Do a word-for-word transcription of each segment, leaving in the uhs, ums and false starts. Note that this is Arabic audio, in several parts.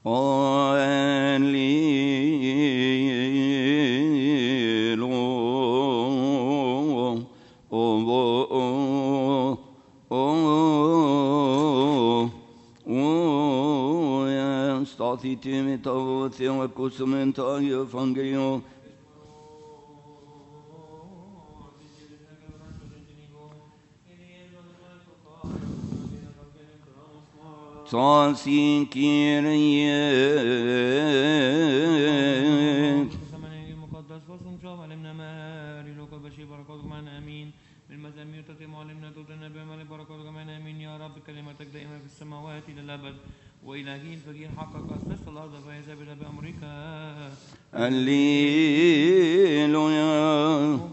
Sin Kyrie المقدس وصم شوف علمنا ماري لوكا بشي بركاتك معنا امين بالمزامير تتم علمنا توت النبي مالك بركاتك معنا امين يا رب كلمتك دائما في السماوات الى الابد والى جيل فجيل حقك اسس الارض فهي ثابته بامرك. هللويا.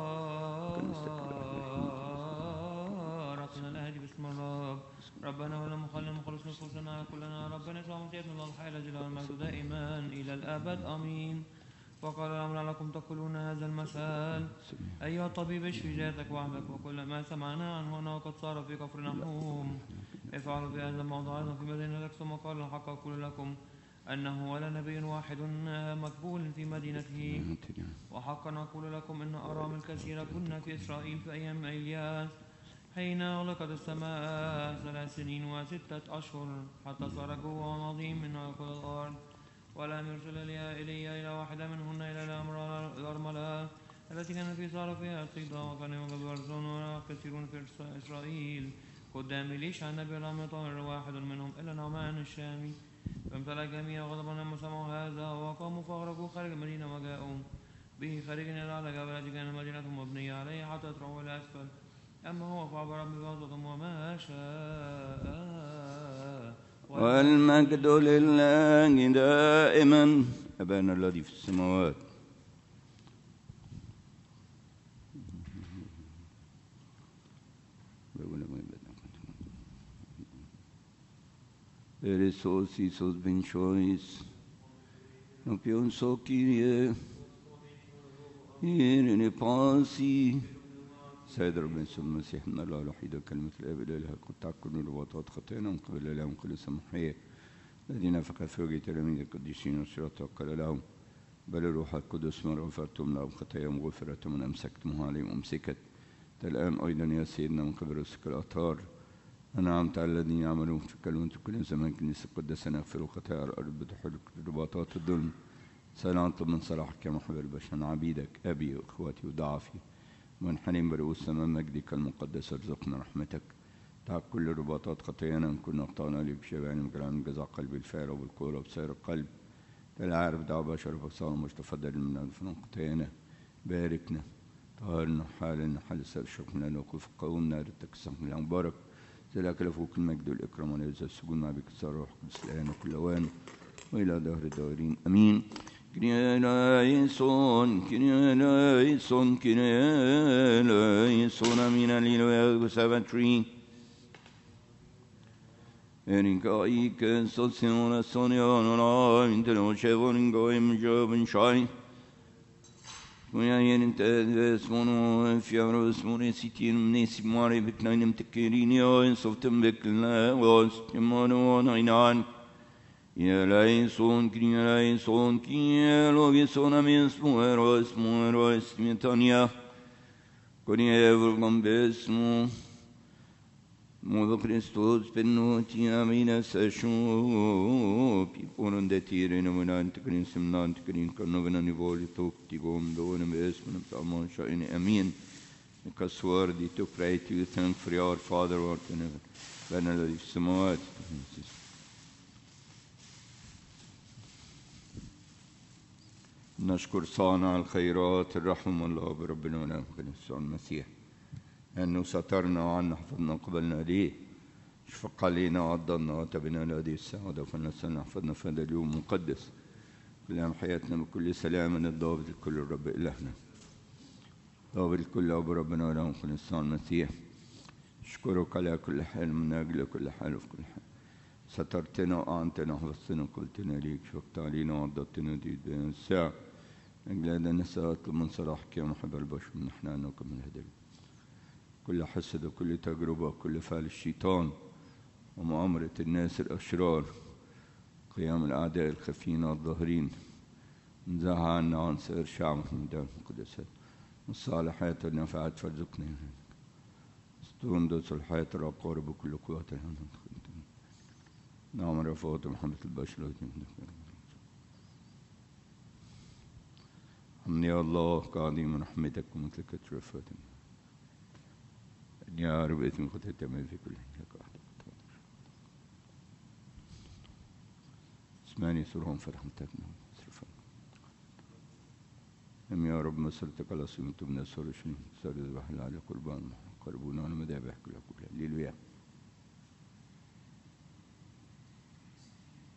مباركنا الهدي باسم الرب ربنا ولا مخلنا مخلص نفوسنا كلنا ربنا يسوع مسيحنا الله الحي الذي له المجد دائما الى الابد امين. وقال الامر لكم تقولون هذا المثل ايها الطبيب اشفي ذاتك وحدك وكل ما سمعنا عنه هنا وقد صار في كفر نحوم افعلوا في هذا الموضوع ايضا في مدينتك. ثم قال الحق اقول لكم انه ولا نبي واحد مقبول في مدينته. وحقا اقول لكم ان ارامل كثيره كنا في اسرائيل في ايام الياس حين أغلقت السماء ثلاث سنين وستة أشهر حتى صار جوع عظيم من كل الأرض ولم يرسل إلي إلى واحدة منهن إلى الأرملة التي كان في صار فيها الصيدا. وكان يوجد ورثون كثيرون في إسرائيل قدام ليشع النبي لم يطهر واحد منهم إلا نعمان الشامي. فامتلأ الجميع غضبا لما سمعوا هذا وقاموا فأخرجوا خارج المدينة وجاءوا به خارجا إلى على جبل التي كانت مدينتهم مبنية عليه حتى يطرحوا إلى أسفل. أما هو فعبر بوسطهم وما شاء. والمجد لله دائما أبانا الذي في السماوات. Eresos Isos benchois no pion so Kyrie إيرني باسي سيد ربنا يسوع المسيح من الله الوحيد كلمة الآب الإله قد تعكن الرباطات خطايانا من قبل الله من كل سماحية الذين فقط في وجه تلاميذ القديسين والصراط وقال لهم بل الروح القدس من غفرتم لهم خطاياهم غفرت من أمسكتموها عليهم أمسكت الآن أيضا يا سيدنا من قبل رسك الأطهار أنعمت على الذين يعملون في كلمة كل زمان كنيسة القدس نغفر خطايا الأرض بتحرك رباطات الظلم سنطلب من صلاحك يا محب البشر عبيدك أبي وإخوتي وضعفي وانحنين برؤوس أمام مجدك المقدس ارزقنا رحمتك تعب كل رباطات خطايانا إن كنا أخطأنا لي بشبعنا مجرعنا جزع قلبي الفعل وبالقوة وبسير القلب لا عارف دعوة بشر فصال مش تفضل من أنفنا خطايانا باركنا طهرنا حالنا حال سر شكرنا لوقوف قومنا ردك السمح مبارك ذلك لفوق المجد والإكرام ونعز السجود مع بك السر روح قدس الآن وكل أوان وإلى دهر الدائرين أمين. Kyrie eleison, Kyrie eleison, Kyrie eleison, amin, alleluia, sabatri. Erinkai sozione soniono, intelocevo ringoim joven shai. Muia yenentes mono fiaros monesitin nesimare beknainem tekerinio in softem bekla was timono nainan. Eleison, Kyrie eleison, Kyrie eleison, amin, smuero, smuero, smitania. Kyrie evangambesmo. Modo Christus penoti amina session piponon de tire nominant crinsim nant crin canovena nivoli tocti gom donem esmen amon shain amin. Because worthy to pray to you, thank for your Father who art in heaven. Benedict Samoat. نشكر صانع الخيرات الرحم الله بربنا ونعم يسوع المسيح أنه سترنا وعنا حفظنا قبلنا ليه شفق علينا وعضلنا وتبنا لهذه السعادة فنسألنا حفظنا في هذا اليوم المقدس كل أيام حياتنا بكل سلام من الضابط الكل الرب إلهنا ضابط الكل أبو ربنا ونعم يسوع المسيح أشكرك على كل حال من أجل كل حال وفي كل حال سترتنا وأعنتنا وحفظتنا وقلتنا ليك شفقت علينا وعضلتنا دي بين الساعة أجل هذا نسأل أطلب من صلاحك يا محب البشر نحن أنك من هدى كل حسد وكل تجربة وكل فعل الشيطان ومؤامرة الناس الأشرار قيام الأعداء الخفين والظاهرين، انزعها عنا عن سائر شعبك من دار القدسات والصالحات والنفعات فارزقنا استندس الحياة العقارب بكل قوتها. نعم رفعت محمد البشر حمد يا الله كعظيم رحمتك ومثل كثر رفعتك يا رب اسم خطة تمام في كل لك وحدك اسمعني سرهم فرحمتك أم يا رب مسرتك على صيمة من السر شنو سر ذبح على قربان قربونا ولمذابح كلها كلها ليلويا.